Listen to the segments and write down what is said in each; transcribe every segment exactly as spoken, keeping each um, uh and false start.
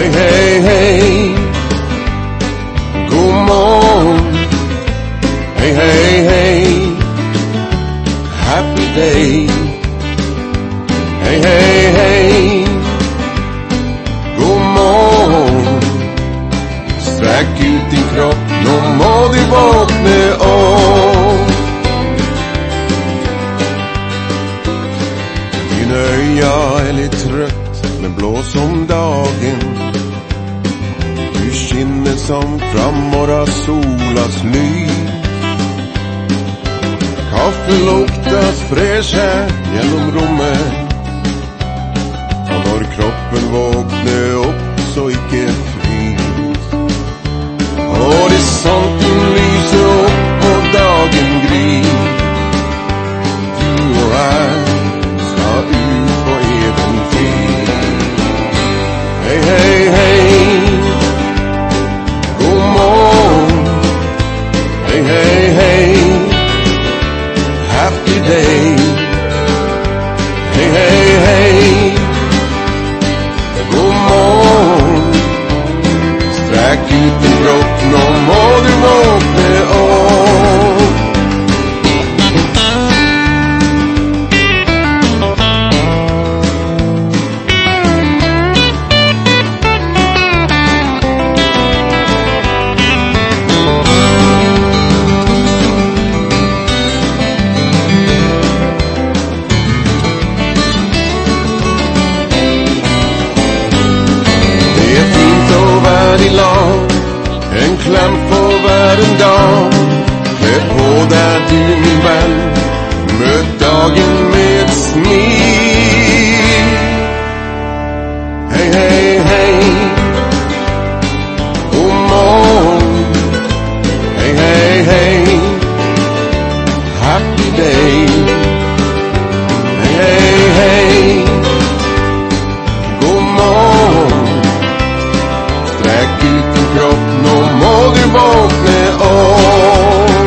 Hej, hej, hej, god morgen. Hej, hej, hej, happy day. Hej, hej, hej, god morgen. Sträck ut din kropp, nå må du vakne opp. Dine øya er litt trøtt, men blå som dagen. Du skinner som fra morgensolas lys. Kaffe luktas fresh her gjennom rommet. Og når kroppen våkner opp, så ikke frys. Horisonten lyser opp og dagen gryr. Du og jeg skal ut på eventyr. Hei, hei, hei, god morgen. Hei, hei, hei, happy day. Hei, hei, hei, god morgen. Sträck ut din kropp, nå må du våkne opp. I lag, en klem for hver en dag. Kle på deg du min venn, møt dagen med et smil. Hei, hei, hei, god morgen. Hei, hei, hei, happy day. Hei, hei, hei, god morgen. Sträck ut din kropp, nå må du våkne opp.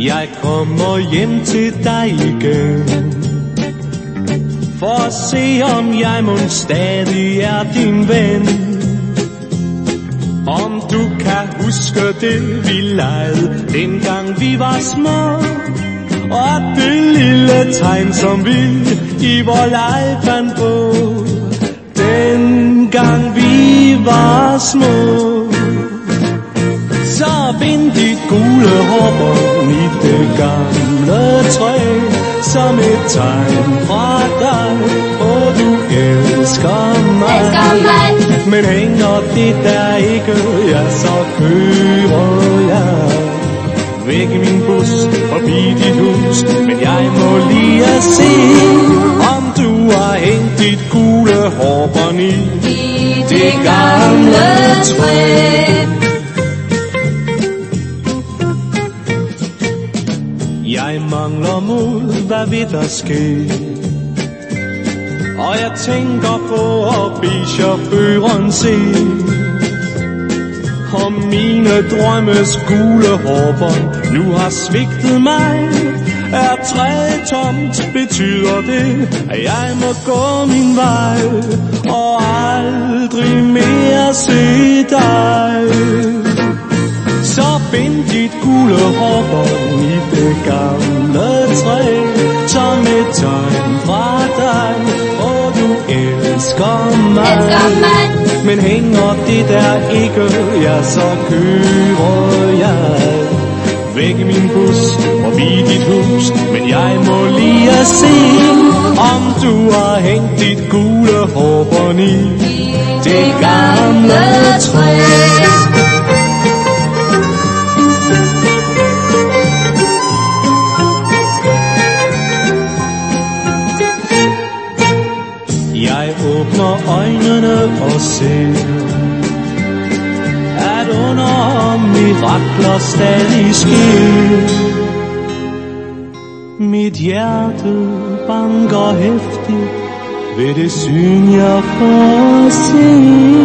Jeg kommer hjem til dig igen, for at se om jeg mon stadig er din ven. Om du kan huske det vi legede, dengang vi var små, og det lille tegn som vi i vor leg fandt på, dengang vi var små. Så bind dit gule hårbånd i det gamle træ, som et tegn fra dig, og du elsker mig. elsker mig. Men hænger det der ikke, ja, så kører jeg væk i min bus, forbi dit hus. Men jeg må lige at se, om du har hængt dit gule hårbånd i, I det gamle træ. Jeg mangler mod, hvad vil der ske? Og jeg tænker på at bede chaufføren se, om mine drømmes gule hårbånd nu har svigtet mig. Er træet tomt, betyder det, at jeg må gå min vej og aldrig mere se dig. Så bind dit gule hårbånd i det gamle træ, som et tegn fra dig, og du elsker mig. elsker mig. Men hænger det der ikke, ja, så kører jeg væk i min bus, forbi dit hus. Men jeg må lige at se, om du har hængt dit gule hårbånd i det gamle træ. Jeg åbner øjnene og ser, at under mirakler stadig sker. Mit hjerte banker heftigt ved det syn jeg får se.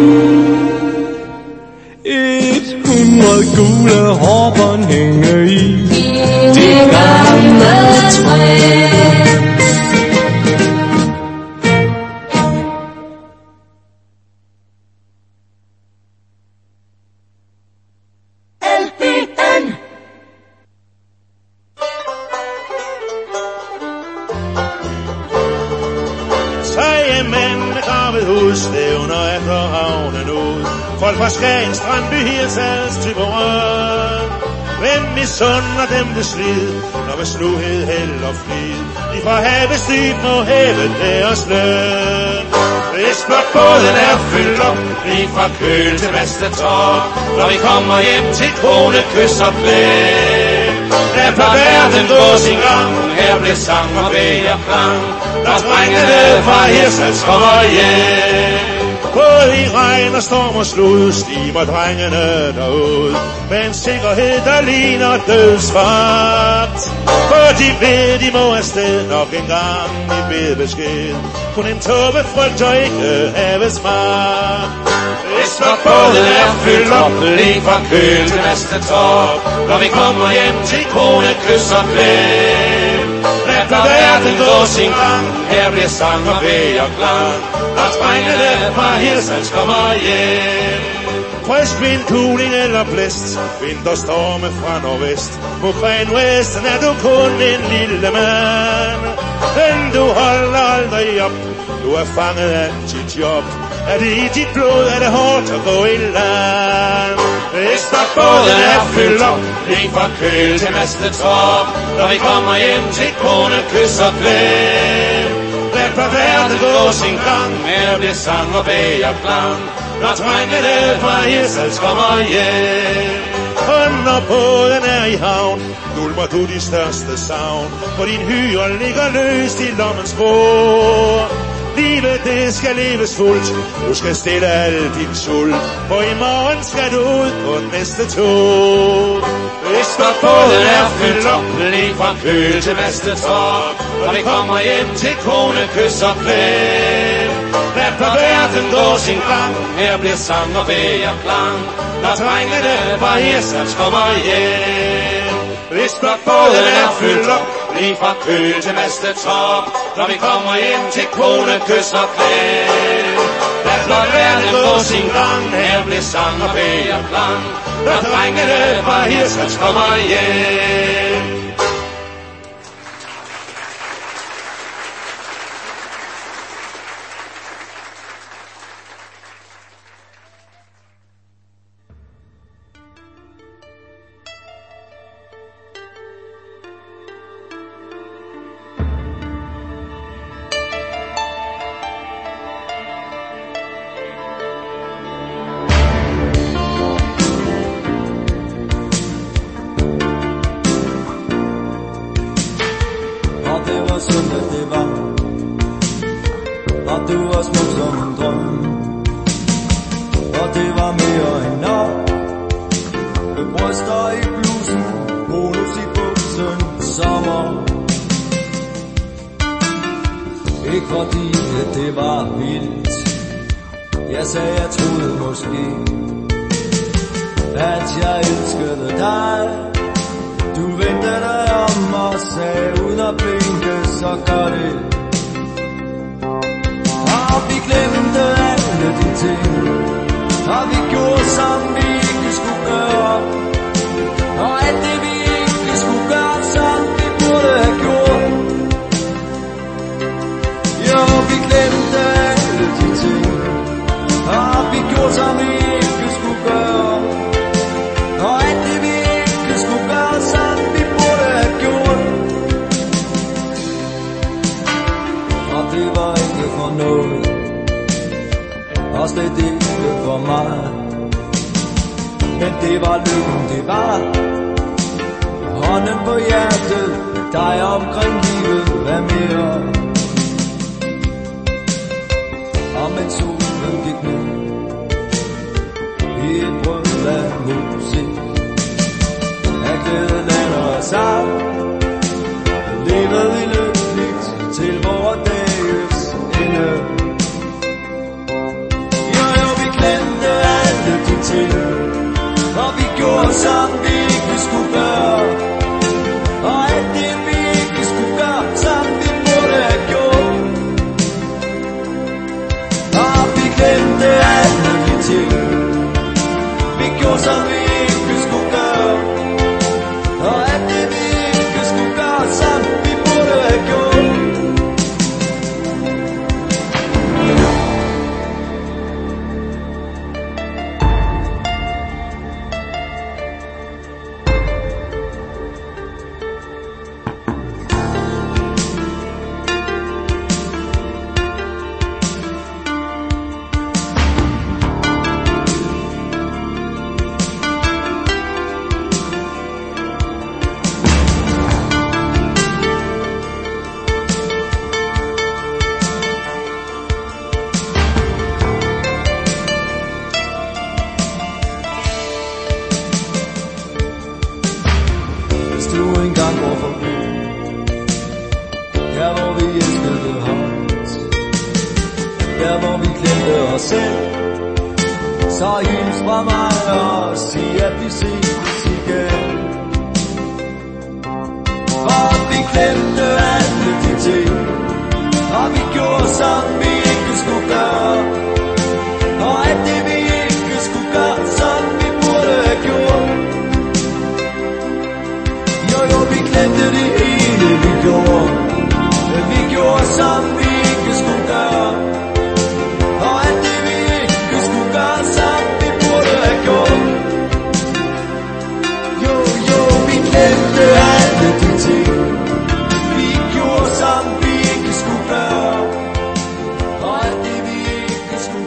Et hundrede gule hårbånd hænger i det gamle træ. Folk fra Skagen, Strandby, Hirsals til Borøn. Hvem misunder dem det slid, når med sluhed, held og flid de fra havets dyb må hæve deres løn. Hvis blot båden er fyldt op, lige fra køl til Vastetorp, når vi kommer hjem til Kone, kys og blæk. Der på verden går sin gang, her bliver sang og bæg og klang, når drengene fra Hirsals kommer hjem. Både i regn og storm og slud stimer drengene derud med en sikkerhed, der ligner dødsfart. For de ved, de må afsted nok engang i bedbesked. Kun en tåbe frygter ikke havets magt. Hvis når båden er fyldt op, lige fra køl til Vastetorp, når vi kommer hjem til Kone, kys og blæk. Lad der verden gå sin gang, her bliver sang og bæg og klang, når drengene fra Hirsals kommer hjem. Frisk vind, kuling eller blæst, vinterstorme fra nordvest. På Grenvesten er du kun en lille mand, men du holder aldrig op, du er fanget af dit job. Er det i dit blod, er det hårdt at gå i land. Hvis der båden er fyldt op, lige fra køl til Vastetorp, når vi kommer hjem til Kone, kys og blæk. Lad på verden gå sin gang, her bliver sang og bæg og klang, når drengene fra Hirsals kommer hjem. Og når båden er i havn, dulmer du de største savn, for din hyre ligger løst i lommens bord. Livet det skal leves fuldt, du skal stille al din sult, for i morgen skal du ud på næste tog. Hvis der båden er fyldt op, lige fra køl til Vastetorp, når vi kommer hjem til Kone, kys og blæk. Lad på verden gå sin gang, her bliver sang og bæg og klang, når drengene fra Hirsals kommer hjem. hvis blot båden er fyldt op, lige fra køl til mastetop. Når vi kommer hjem til kone, kys og klem. Lad blot verden gå sin gang, her bliver sang og bæger klang. Når drengene fra Hirtshals kommer hjem. Vi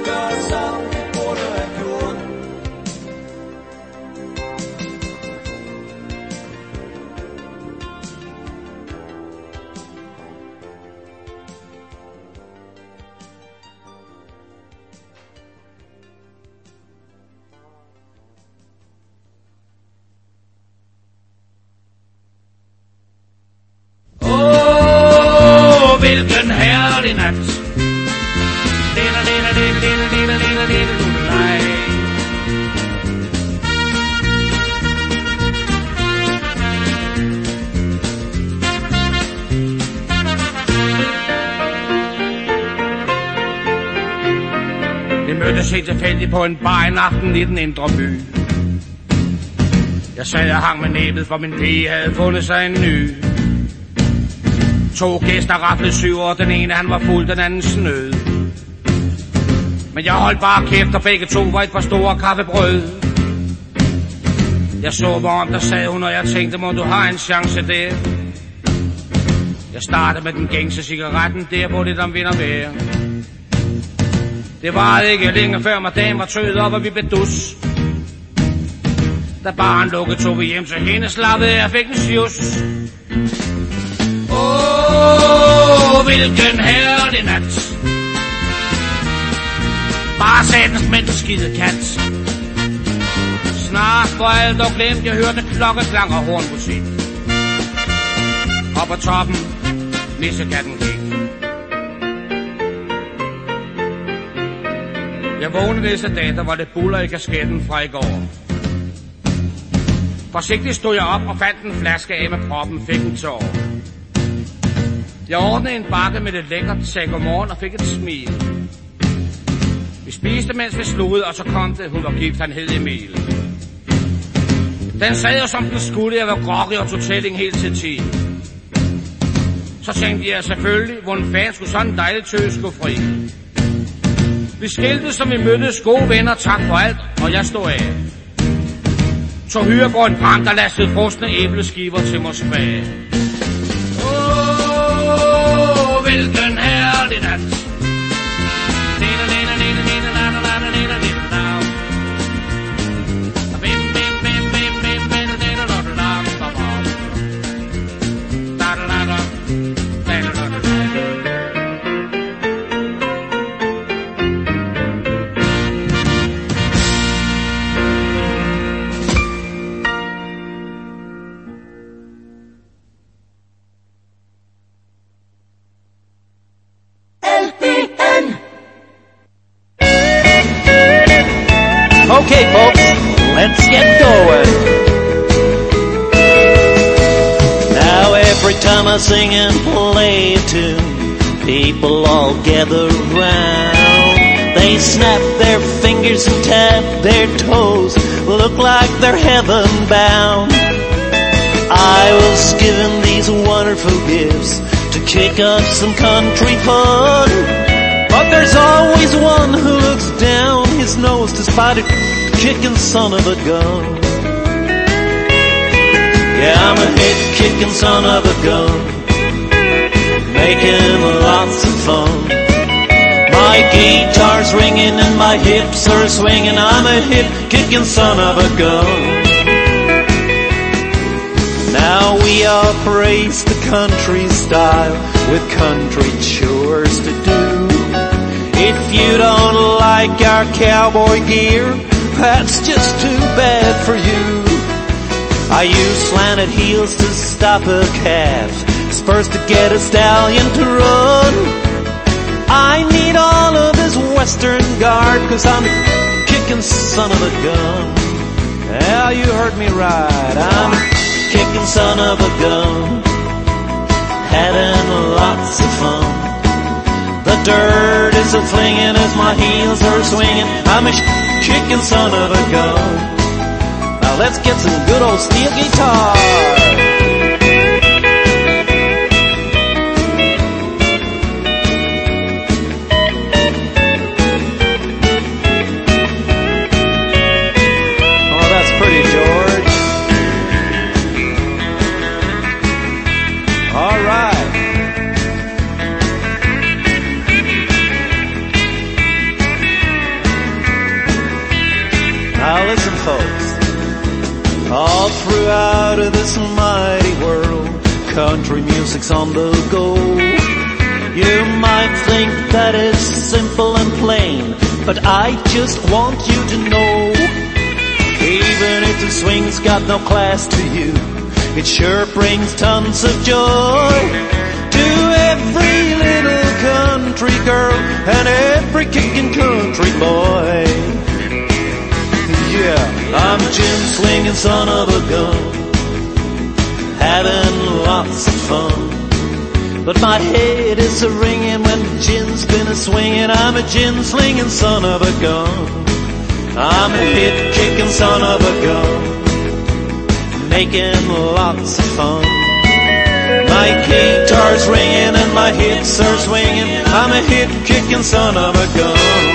mødtes helt tilfældigt på en bar en aften i den indre by. Jeg sad og hang med næbet, for min pige havde fundet sig en ny. To gæster raflede syv, og den ene han var fuld, den anden snød. Men jeg holdt bare kæft, og begge to var et par store kaffebrød. Jeg så mig om, der sad hun, og jeg tænkte, må du har en chance der. Jeg startede med den gængse cigaretten, der hvor det der vinder mere. Det var ikke længe før madame var tøet op, og vi blev dus. Da baren lukkede, tog vi hjem til hende, slappede jeg fik en sjus. Åh, oh, hvilken herlig nat. Bare satans mænd skide kat. Snart for alt og glemt, jeg hørte klokkeklang og hornmusik. Og på toppen, nissekatten gik. Jeg vågnede næste dag, der var det buller i kasketten fra i går. Forsigtigt stod jeg op og fandt en flaske af med proppen, fik en tår. Jeg ordnede en bakke med det lækkert, sagde godmorgen og fik et smil. Vi spiste, mens vi slugede, og så kom det, hun var gift, han hed Emil. Den sad jo som den skulle, jeg var groggy og tog tælling helt til ti. Så tænkte jeg selvfølgelig, hvordan fanden skulle sådan en dejlig tøs gå fri. Vi skilte, som vi mødtes, gode venner, tak for alt, og jeg stod af. Tog hyre på en brand, der lastede frosne æbleskiver til Moskva. Åh, oh, hvilken herlig nat. Okay, folks, let's get going. Now every time I sing and play a tune, people all gather round. They snap their fingers and tap their toes, look like they're heaven bound. I was given these wonderful gifts to kick up some country fun. But there's always one who looks down his nose to spite a kicking son of a gun. Yeah, I'm a hit-kicking son of a gun, making lots of fun. My guitar's ringing and my hips are swinging. I'm a hit-kicking son of a gun. Now we all praise the country style with country chores to do. If you don't like our cowboy gear, that's just too bad for you. I use slanted heels to stop a calf, spurs to get a stallion to run. I need all of this western guard, cause I'm a kicking son of a gun. Yeah, you heard me right, I'm a kicking son of a gun, having lots of fun. The dirt is a-flinging as my heels are swinging. I'm a kicking son of a gun. Now let's get some good old steel guitar. Oh, that's pretty, George. All right. Now listen, folks, all throughout this mighty world, country music's on the go. You might think that it's simple and plain, but I just want you to know, even if the swing's got no class to you, it sure brings tons of joy to every little country girl and every kicking country boy. Yeah, I'm a gin-slinging son of a gun, having lots of fun. But my head is a-ringing when the gin's spinning, swinging. I'm a gin-slinging son of a gun. I'm a hit-kicking son of a gun, making lots of fun. My guitar's ringing and my hips are swinging. I'm a hit-kicking son of a gun.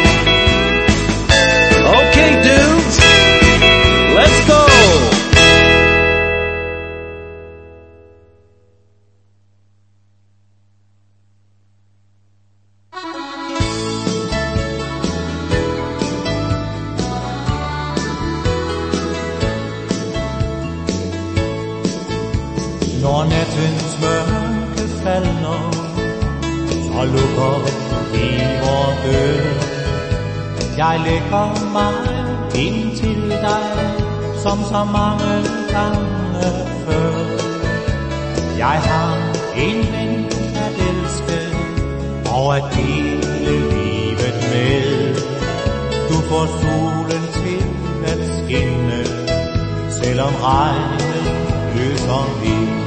Okay, dudes, let's go. Når nattens mørke falder, så lukker vi vor dør. Jeg lægger mig ind til dig, som så mange gange før. Jeg har en ven at elske, og at dele livet med. Du får solen til at skinne, selvom regnen løser vind.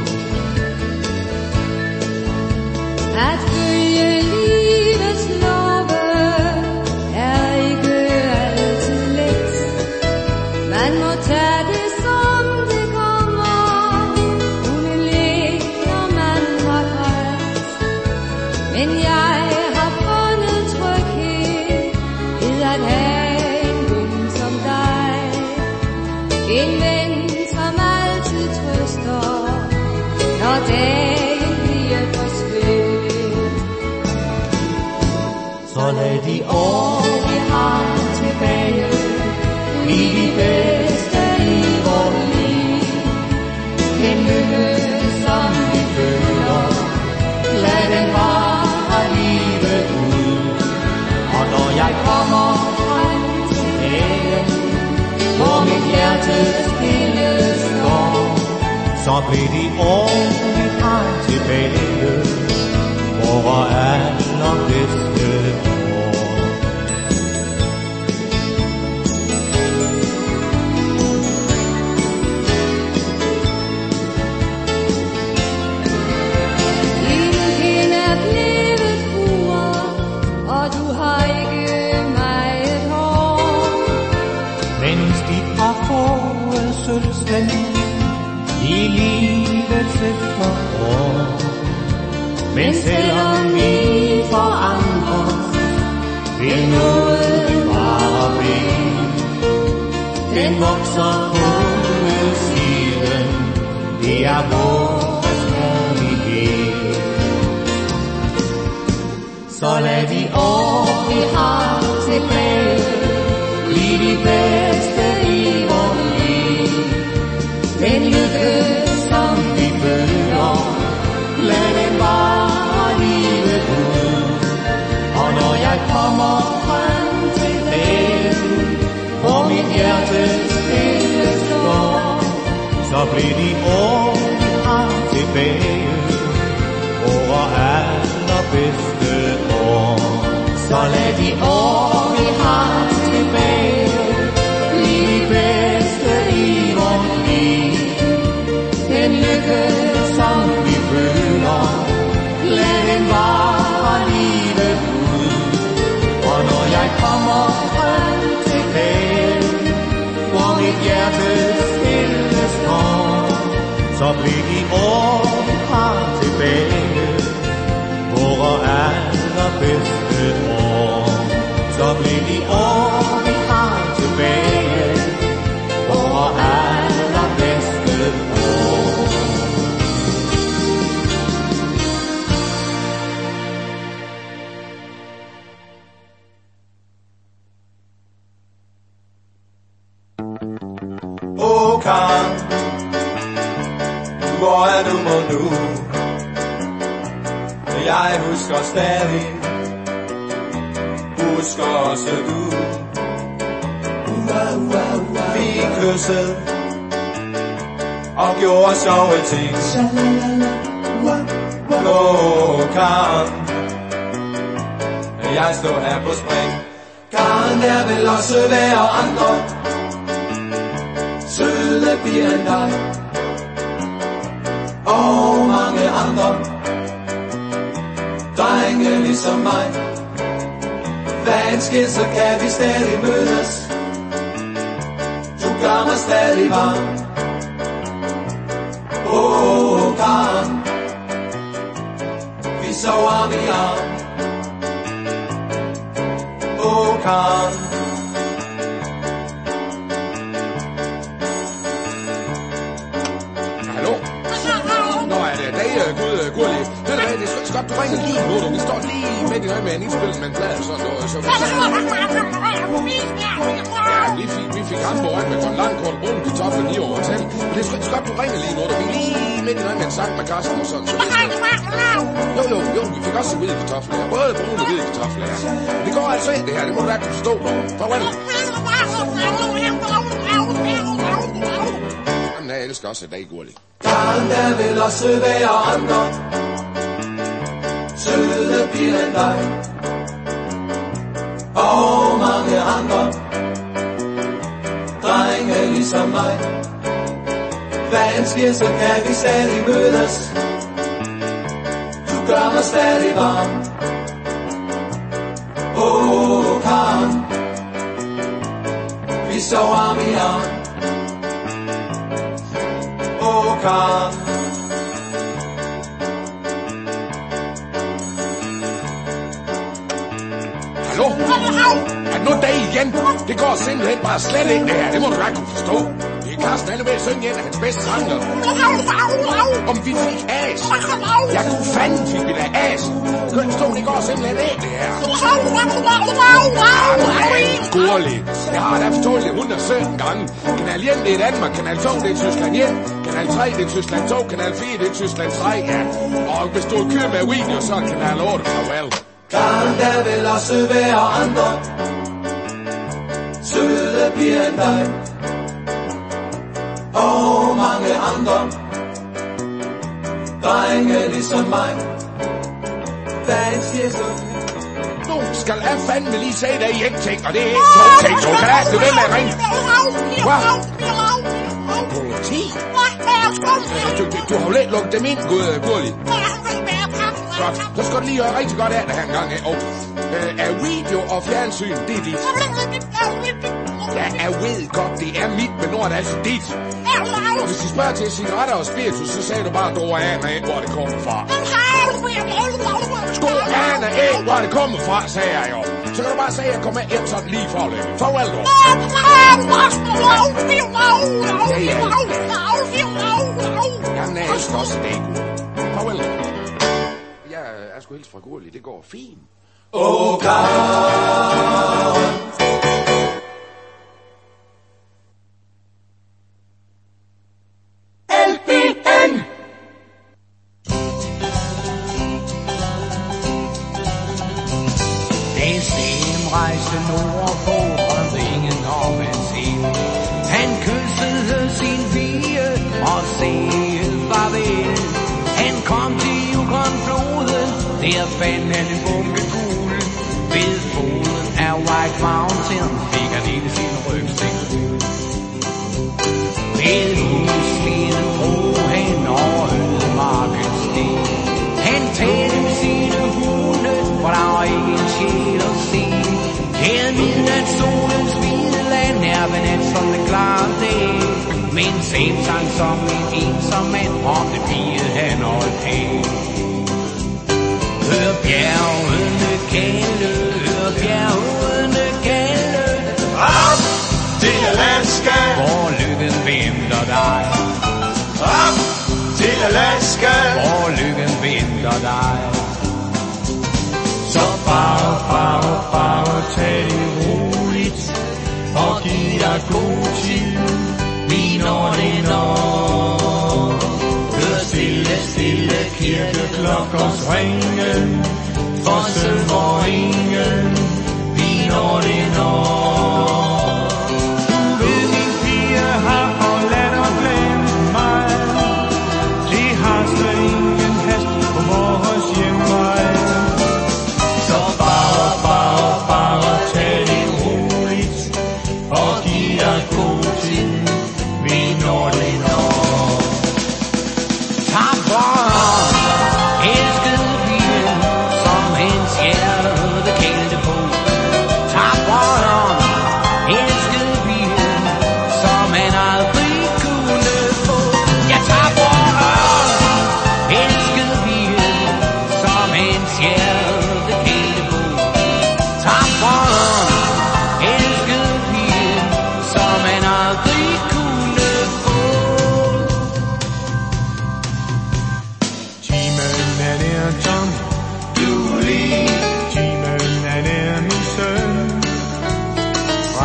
At følge livets love er ikke altid let. Man må tage det som det kommer, uden let, når man har kræft. Men jeg har fundet tryghed ved at have en ven som dig. En ven, som altid trøster, når dagen bliver for svær. Så lad de år, vi har tilbage, blive de bedste i vores liv. Den lykke, som vi føler, lad den vare livet ud. Og når jeg kommer frem til dagen, hvor mit hjerte stille står, så bliver de år, vi har tilbage, vore allerbedste år. Livet er blevet fruer, og du har ikke meget hår. Mens de har fået sølvstand i livets efterår. Men selvom vi forandres, vil noget bevare ben. Den vokser på siden, det er vores kærlighed. Så lad de år, vi har tilbage, blive de bedste i vores liv. Den lykke, som vi føler, lad den vare livet ud. Og når jeg kommer frem til dagen, hvor mit hjerte stille står, så bliver de år, vi har tilbage, vore allerbedste år. Så lad de år, vi har tilbage, blive de bedste i vort liv. Den lykke, som vi føler, lad den vare livet ud. Og når jeg kommer frem til dagen, hvor mit hjerte stille står, så bliver de år, vi har tilbage, vore allerbedste år. Så bliver de år, vi har tilbage, vore allerbedste år. Åh, Karen, hvor er du mon nu? Jeg husker stadig, husker også du. Vi kyssede og gjorde sjove ting. Åh, Karen, jeg står her på spring. Karen, der vil også være andre søde piger end dig, og mange andre drenge ligesom mig. Hvad end sker, så kan vi stadig mødes. Du gør mig stadig varm. Åh, oh, Karen, vi sover arm i arm. Åh, oh, Karen. Hallo? Nå, er det dag, Gud, Gurli? Ved du hvad, det er godt, du ringer lige nu, du. Vi står lige midt i øje med en indspil med en plade og sådan noget. Så vi... Ja, vi fik, vi fik hamburger med en lang kort brun kartoffel lige over hotel. Men det er godt, du ringer lige nu, du. Vi er lige midt i øje med en sang med Karsten og sådan. Så jo, jo, jo, vi fik også hvide kartofler her. Både brune og hvide kartofler her. Det går altså ind, det her. Det må du da kunne forstå, dog. Farvel. Jamen, jeg elsker også dig, Gurli. Karen, der vil også være andre. Søde piger end dig. Og mange andre. Drenge ligesom mig. Hvad end sker, så kan vi stadig mødes. Du gør mig stadig varm. Åh, oh, Karen, vi sover arm i arm. Åh, oh, Karen. Hallo? Er det nu dag igen? Det går simpelthen bare slet ikke det her. Det må du da kunne forstå. Det er Karsten alle ved at synge en af hans bedste sanger. Om vi fik as. Jeg kunne fanden fik vi da as. Du kan forstå, det går simpelthen ikke det her. Nej, Gurli. Jeg har da forstået det hundrede og sytten gange. Kanal et det er Danmark, kanal to det er Tyskland et, kanal tre det er Tyskland to, kanal fire det er Tyskland tre, ja. Og hvis du kører med video, så er kanal otte, farvel. Karen, der vil også være andre. Søde piger end dig. Og mange andre. Drenge ligesom mig. Hvad en siger så? Nu skal jeg fandme lige sige dig i en ting, og det er ikke to ting. Du kan da ved med at ringe. Hvad? Politi? Du, du, du har jo lidt lukket dem ind, Gurli. Godt. Så skal du lige høre rigtig godt af det her en gang. Og øh, er video og fjernsyn, det er dit. Ja, jeg ved godt, det er mit, men nu er det altså dit. Og hvis de spørger til cigaretter og spiritus, så sagde du bare, at du aner ikke, hvor det kommer fra. Sko aner ikke, hvor det kommer fra, sagde jeg jo. Så kan du bare sige, at jeg kommer hjem sådan lige forløbig. Farvel du. Ja, ja. Jamen, jeg elsker også det, Gud. Farvel du. Jeg skulle hilse fra Gurli, det går fint. Åh, Karen. L B N. Den stem rejste nordpå fra ringen om hans ind. Han kyssede sin pige og sagde farvel. Han kom til Yukon-floden, der fandt han en bunke guld. Ved foden af White Mountain fik han ind i sin rygsæk. Ved hussleden drog han over ødemarkens sten. Han talte med sine hunde, for der var ikke en sjæl at se. Her midnat solens hvide land, nærvenat som den klare dag. Men sen sang som en ensom mand, om det pige han holdt af. Hør bjergene kalde, hør bjergene kalde. Op til Alaska, hvor lykken venter dig. Op til Alaska, hvor lykken venter dig. Så bare, bare, bare tag det roligt og giv dig god tid. Vi når det når. Hør stille, stille kirkeklokkers ringe. For synger ingen. Vi når det når. Du ved min pige har og lader glemme mig. Det har slet ingen hast på vores hjemvej. Så bare, bare, bare tag det roligt og giv dig god tid. Vi når det når. Tak for elskede pige, som hans hjerte kælte på.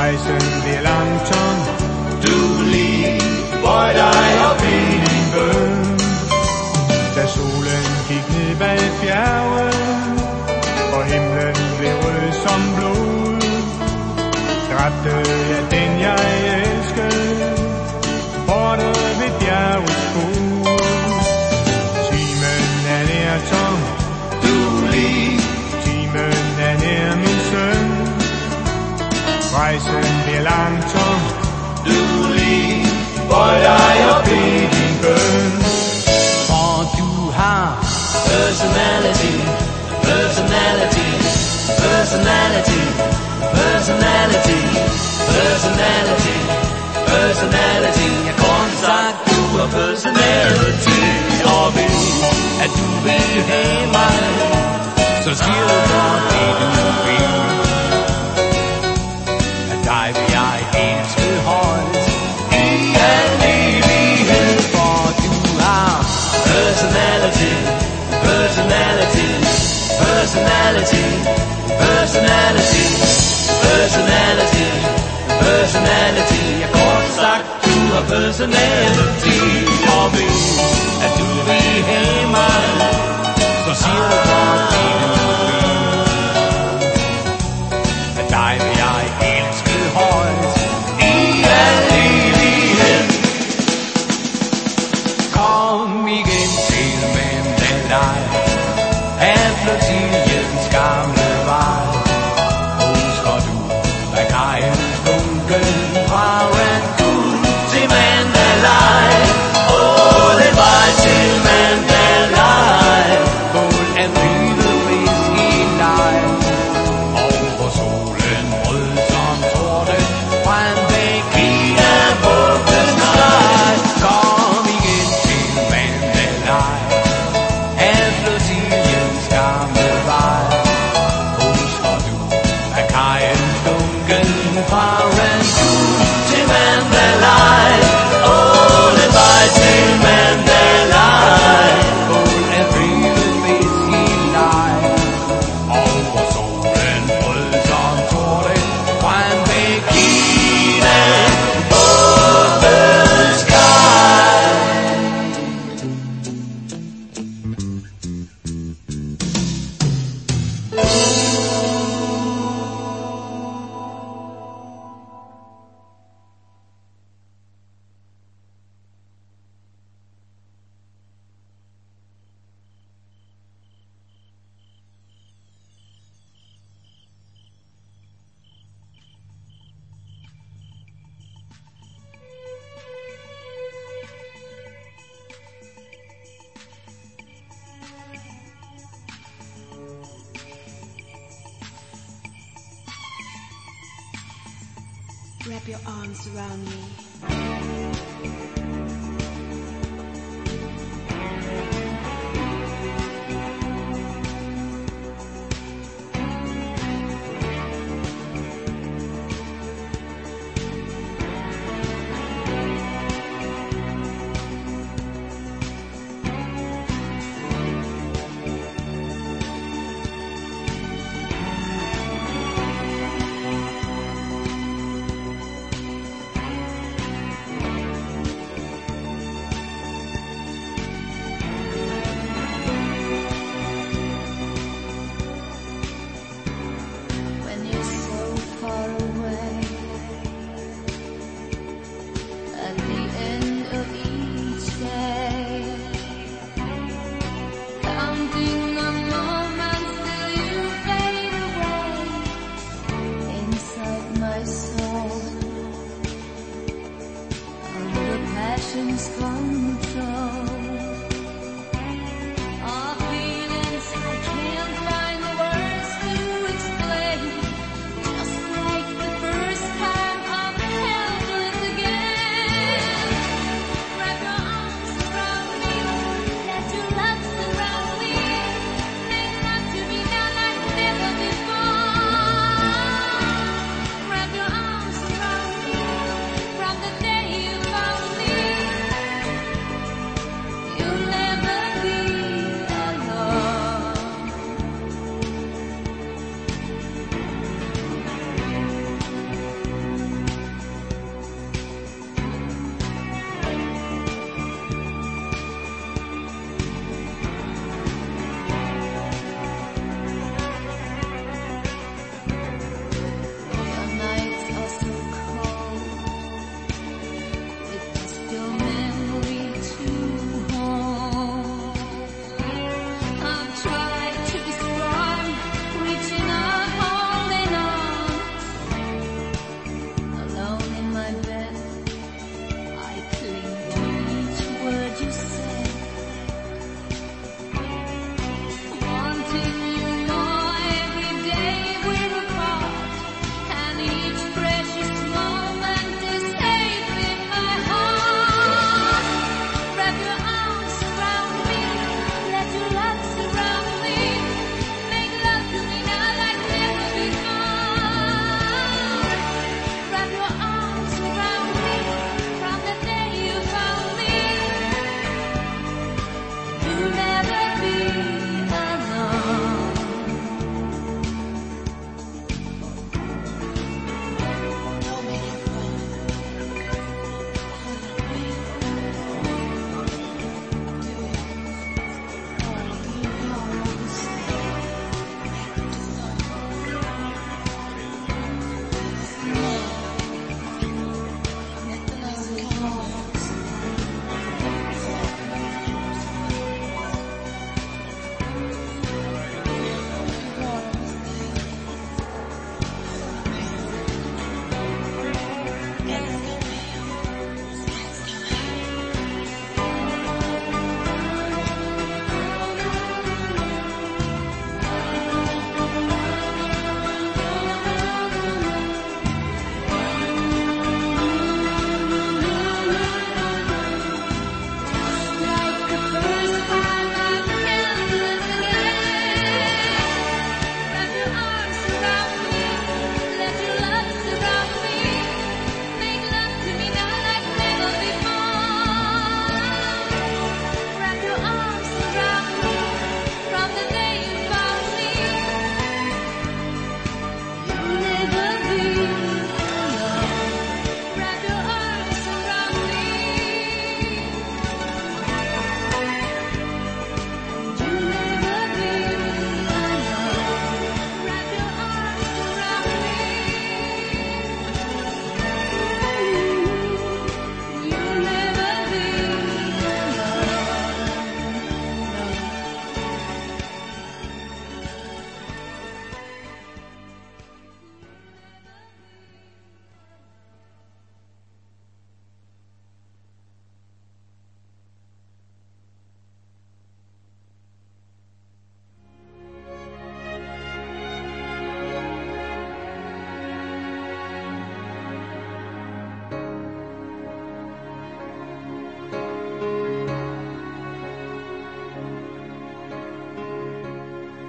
Rejsen bliver langsom. Du lige bøj dig op i din bøn. Da solen gik ned bag bjerget, og himlen blev rød som blod, dræbte jeg den jeg elskede, borte ved bjergets fod. Timen er nær tom, Du lige timen er nær min søn. Rejsen bliver langsom. Du lige bøj dig op i din bøn. For du har Personality, personality, personality, personality, personality, personality. Jeg kort sagt, du har personality. Og ved, at du vil have mig, så siger du godt det du vil. At dig vil jeg elske højt i al evighed. For du har personality, personality, personality, personality, personality, personality. Jeg kort sagt, du har personality. Og ved, at du vil have mig, så siger du godt det du vil. At dig vil jeg elske højt i al evighed. Kom igen til Mandalay, af flotiliens gamle vej. Husker du, hvad kajen dunken fra Rangoon til Mandalay? Åh, den vej til Mandalay, fuld af flyde whisky-leg. Og hvor solen rød som torden, frem ved Kina-bugtens vej. Kom igen til Mandalay, af flotiliens gamle vej. Husker du, hvad kajen dunken fra Rangoon til Mandalay? Åh, den vej til Mandalay, fuld af flyde whisky-leg. Og hvor solen rød som torden, frem ved Kina-bugtens kaj. Wrap your arms around me.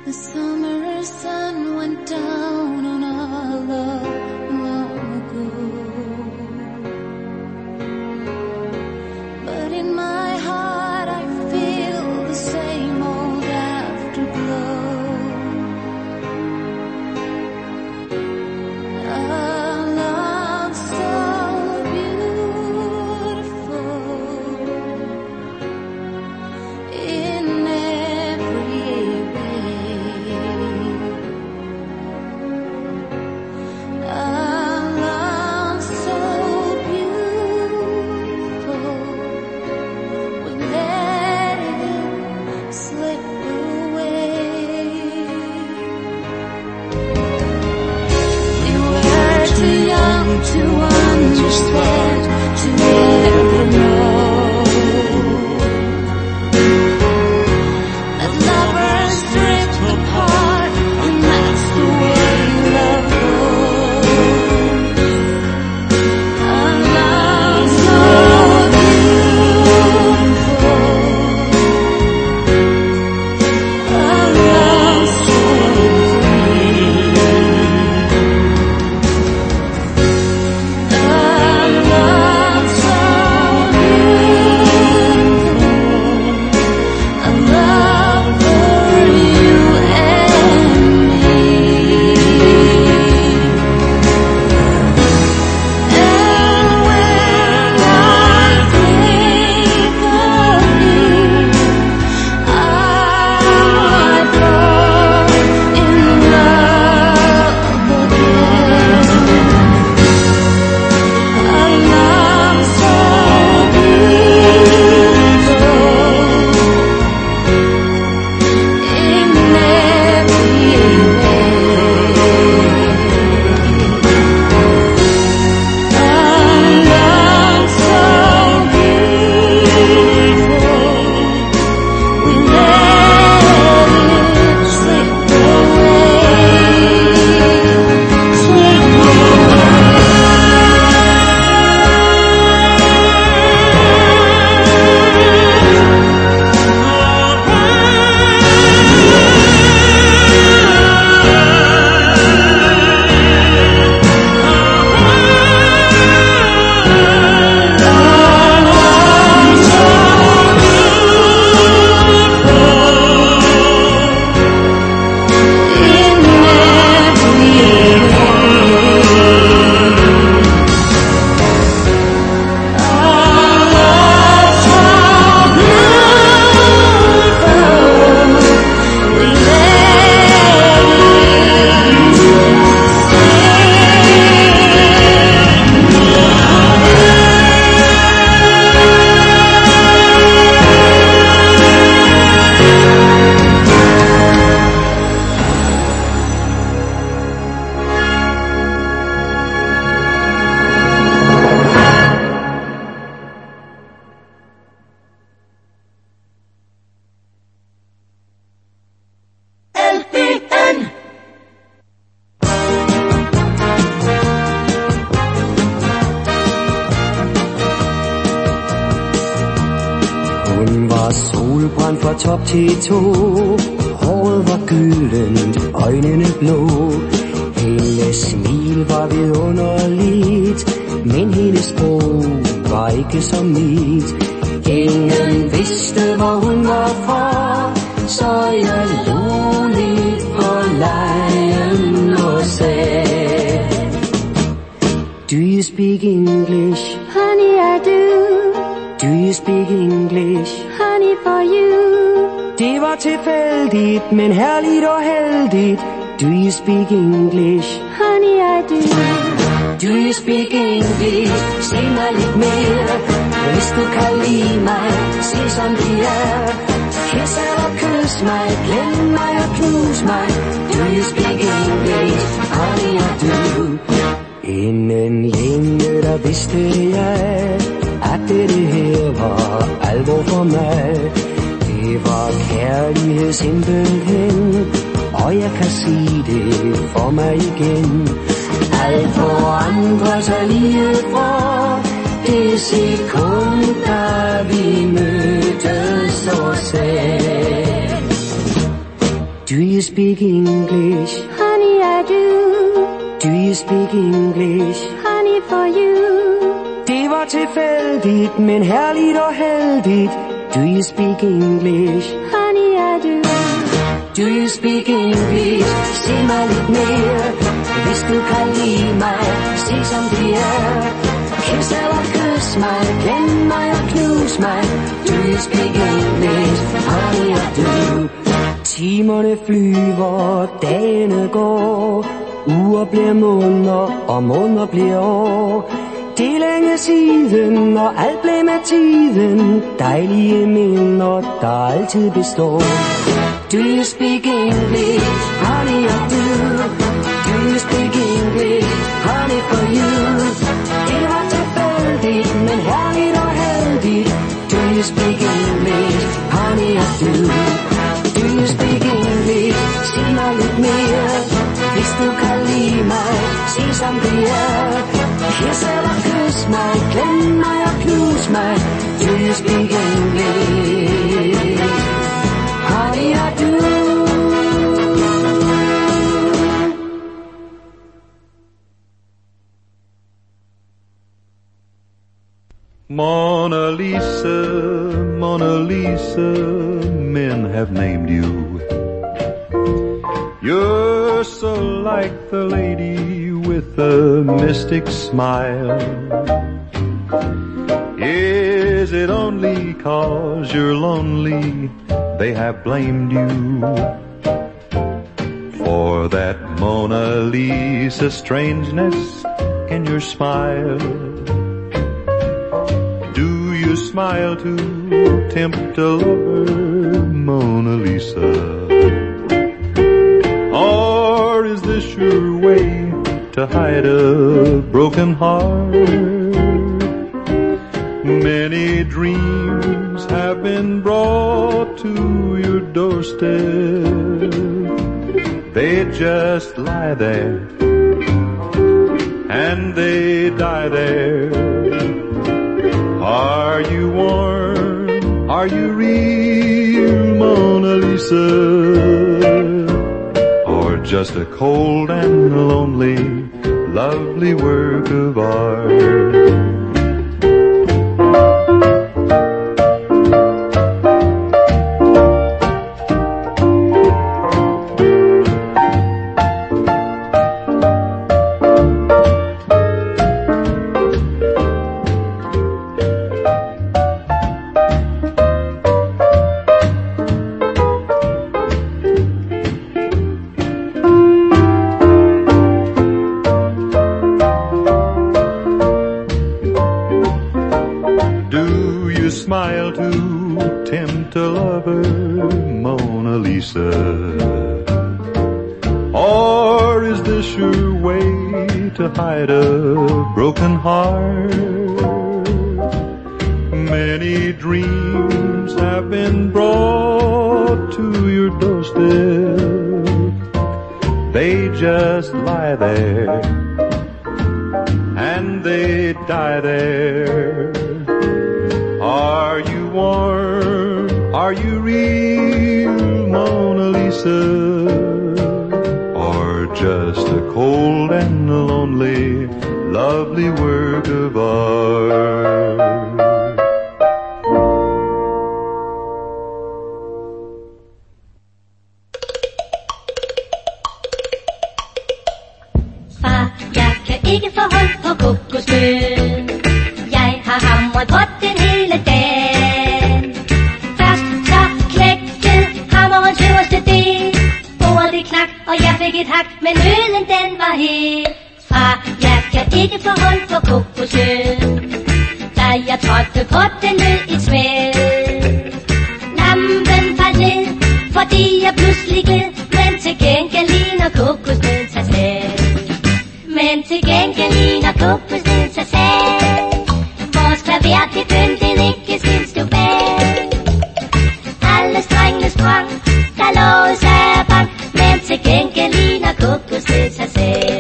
The summer sun went down on our love long ago, but in my heart I feel the same old afterglow. To understand, to ever know that lovers drift apart, and that's the way love goes. A love so beautiful, a love so fra top til tå. Håret var gyldent, øjnene blå. Hendes smil var vidunderligt, men hendes sprog var ikke som mit. Ingen vidste, hvor hun var fra, så jeg lå lidt for lejen og sagde, Do you speak English? Honey, I do. Do you speak English? Honey, for you. Det var tilfældigt, men herligt og heldigt. Do you speak English? Honey, I do. Do you speak English? Sig mig lidt mere. Hvis du kan lide mig, sig som det er. Kiss eller kys mig, glem mig og knus mig. Do you speak English? Honey, I do. Inden længe der vidste jeg, at det her var alvor for mig. Det var kærlighed simpelthen, og jeg kan sige det for mig igen. Alt forandrer sig lige fra det sekund, da vi mødtes og sagde, Do you speak English? Honey, I do. Do you speak English? Honey, for you. Det var tilfældigt, men herligt og heldigt. Do you speak English? Honey, I do. Do you speak English? Sig mig lidt mere. Hvis du kan lide mig, sig som det er. Kys eller kys mig, kend mig og knus mig. Do you speak English? Honey, I do. Timerne flyver, dagene går. Uger bliver måneder, og måneder bliver år. Det er længe siden, og alt blev med tiden. Dejlige minder, der altid består. Do you speak English? Honey, I do. Do you speak English? Honey, for you. Det var tilfældigt, men herligt og heldigt. Do you speak English? Honey, I do. Do you speak English? Sig mig lidt mere. Hvis du kan lide mig, sig som det er. Kys eller kys mig, klem mig og knus mig. Do you speak English? Honey, I do. Mona Lisa, Mona Lisa, men have named you. You're so like the lady with a mystic smile. Is it only 'cause you're lonely they have blamed you for that Mona Lisa strangeness in your smile? Do you smile to tempt a lover, Mona Lisa? Or is this your way to hide a broken heart? Many dreams have been brought to your doorstep. They just lie there and they die there. Are you warm? Are you real, Mona Lisa? Or just a cold and lonely, lovely work of art?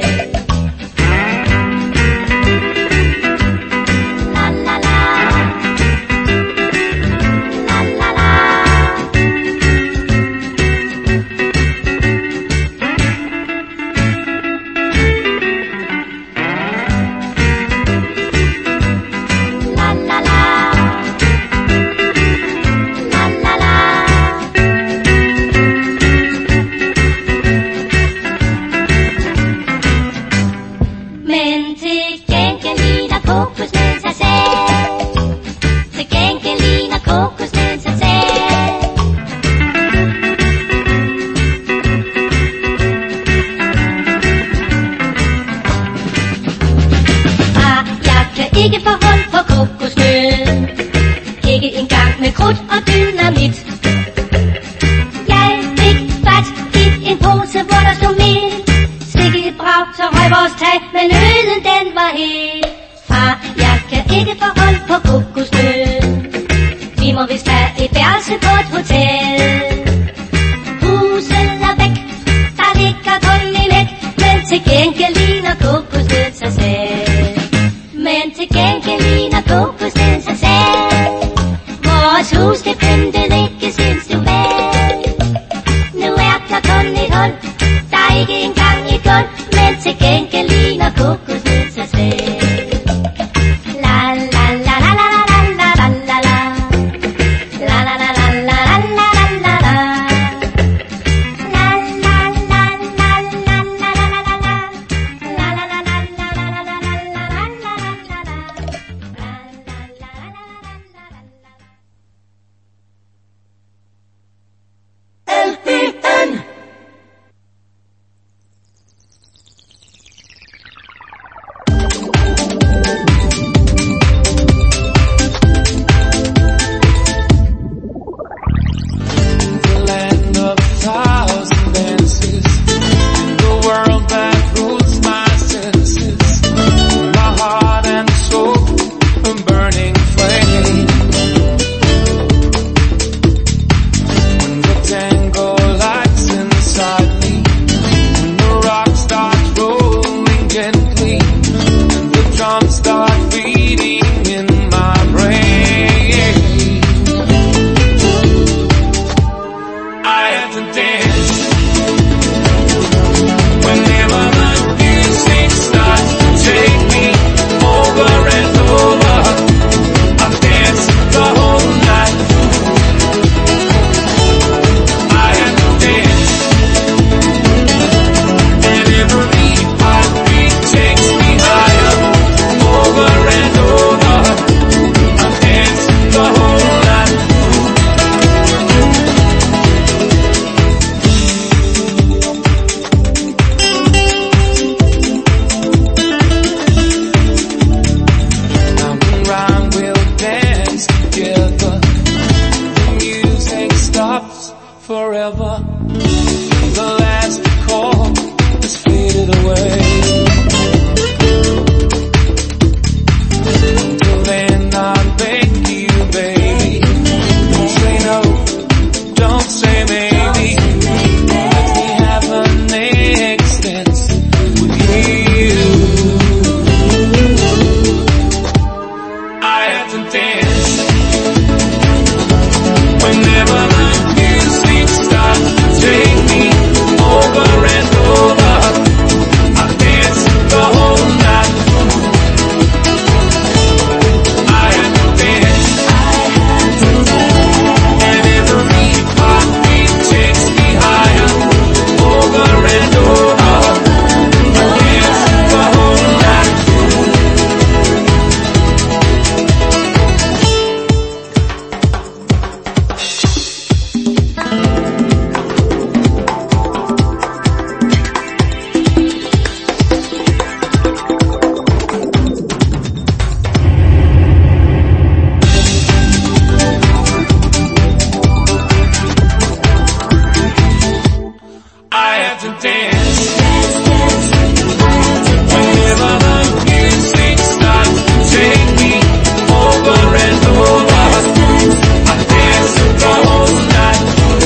La la la. ikke få hul på kokosnød. Ikke engang med krudt og dynamit. Jeg fik fat i en pose, hvor der stod mel. Sikke et brag, så røg vores tag, men nøden den var hel. Far, jeg kan ikke få hul på kokosnød. Vi må vist have et værelse på et hotel. Huset er væk, der ligger kun i væk, men til gengæld ligner kokosnød sig selv. Men til gengæld ligner kokosnød sig selv. Vores hus det pyntede ikke, synes du vel? Nu er der kun et hul, der er ikke engang et gulv, men til gengæld ligner kokosnød sig selv. La la la la la la la la la la. La la la la la la la la la. La la la la la la la la la. La la la la la la la la L P N. The land of thousand dances, the world that rules my senses, my heart and soul, a burning flame. When the tango lights inside me, when the rock starts rolling gently, and the drums start beating in my brain, I have to dance. Whenever the music starts to take me over and over, I dance the whole night. I have to dance, and every heartbeat takes me higher, over and over. I dance the whole night. Round and round we'll dance together. The music stops forever. The last chord has faded away. Until then I beg you, baby, don't say no, don't say maybe. Let me have an existence with you. I have to dance. Whenever the music starts to take me over and over, I dance the whole night. I have to dance, and every heartbeat takes me higher, over and over. I dance the whole night. I have to dance. Whenever the music starts to take me over and over, I dance the whole night.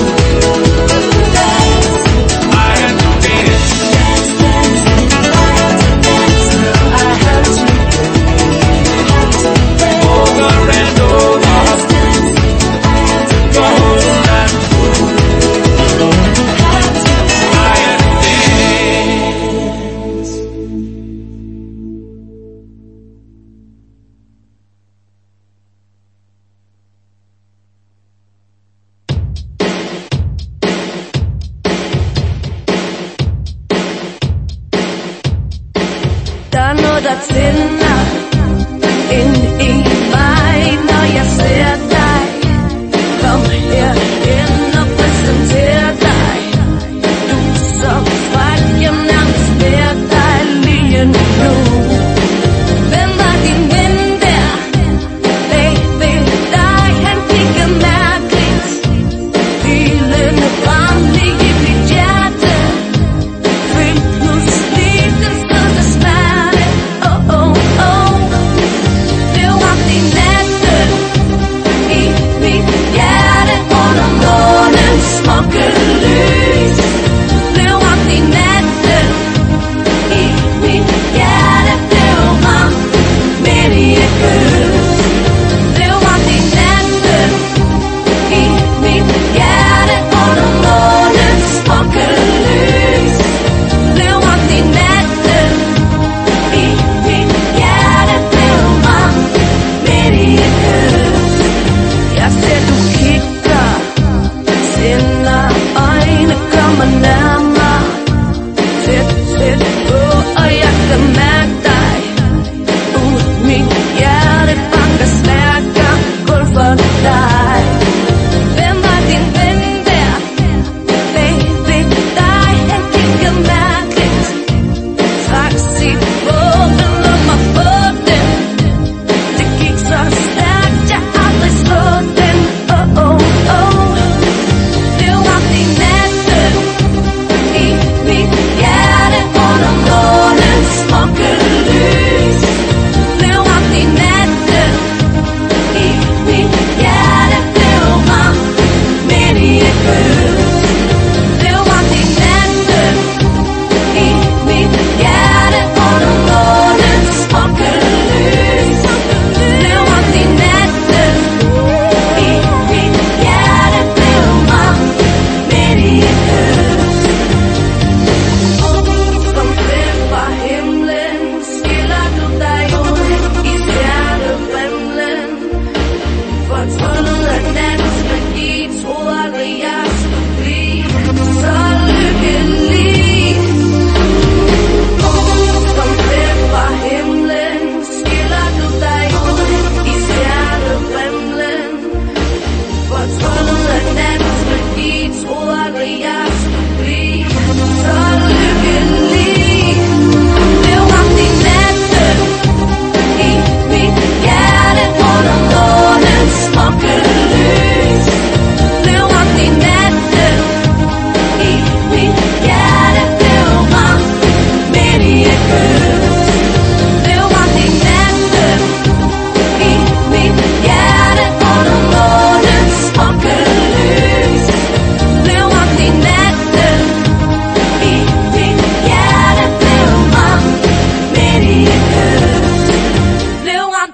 I have to dance. I have to over and over, the whole night. I have to dance. Der er noget, der tænder ind i mig, når jeg ser dig. Kom her ind og præsenter dig. Du er så fræk, jeg nærmest bærer dig lige nu. Hvem var din ven?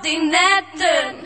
i natten.